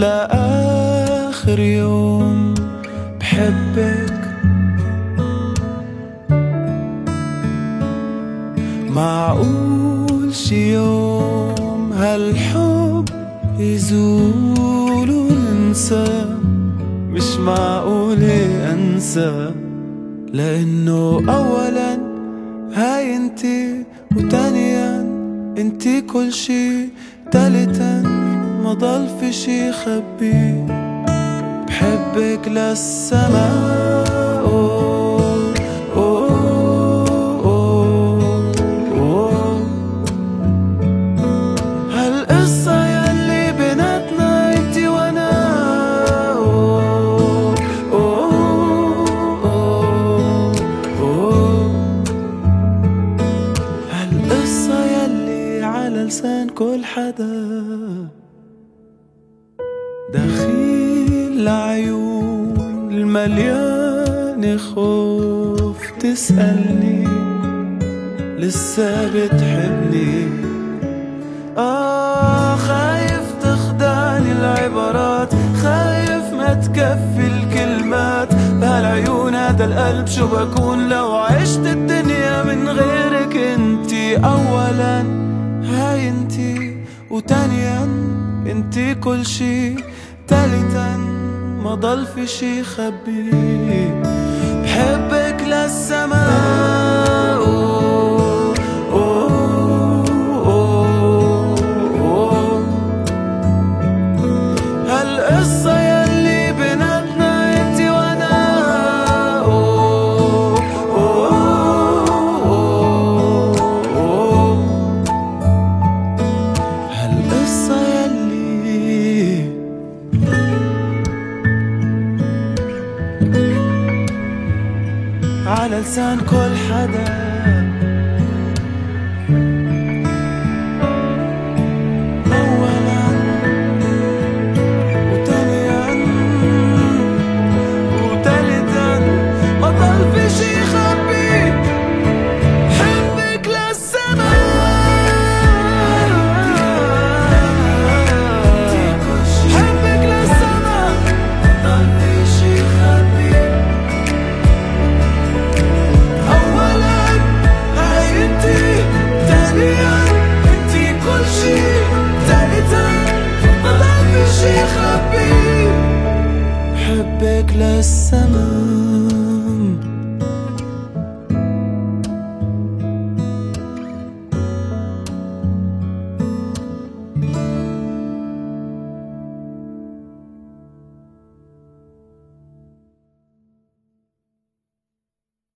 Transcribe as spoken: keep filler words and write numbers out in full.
لآخر يوم بحبك. معقول شي يوم هالحب يزول وننسى؟ مش معقول انسى، لانه اولا هاي انتي، وتانيا انتي كل شي، تالتا ما ضل في شي خبي. بحبك للسماء، أوه أوه أوه. هالقصة يلي بيناتنا انتي وانا، أوه أوه أوه. هالقصة يلي على لسان كل حدا، دخيل لعيون المليانة خوف تسألني لسه بتحبني. آه خايف تخدعني العبارات، خايف ما تكفي الكلمات. بهالعيون هذا القلب شو بكون لو عشت الدنيا من غيرك انتي؟ أولا هاي انتي، وتانيا انتي كل شي، تالتا ما ضل في شي خبي. بحبك للسماء، أوه أوه أوه أوه. هالقصة يلي بيناتنا انتي وانا، أوه أوه أوه. هالقصة يلي على لسان كل حدا. أولا وتانيا وتالتا ما ضل في شي خبي. حبك للسماء، حبك للسماء ما ضل في شي خبي. أولا هاي انتي، تانيا انتي كل شي، تالتا ما ضل في شي خبي. حبك للسما.